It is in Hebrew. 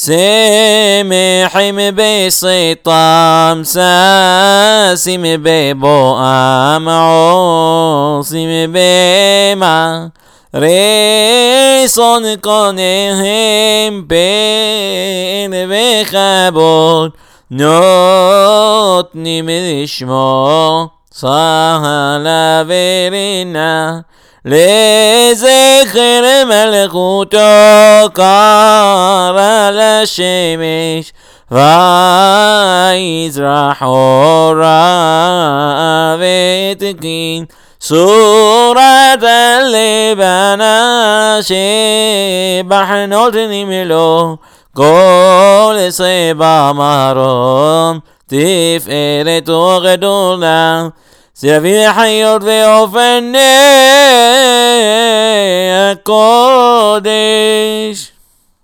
שמחים בצאתם, ששים בבואם, עושים במה רצון קניהם, פן וכבוד נותנים לשמו, צהלה ורינה לזכר מלכותו, קרא לשמש ויזרח אורה, ותקין צורת הלבנה, שבחנות נמלוא כל צבע מרום, תפארת וגדולה, סביב חיות ואופני הקודש.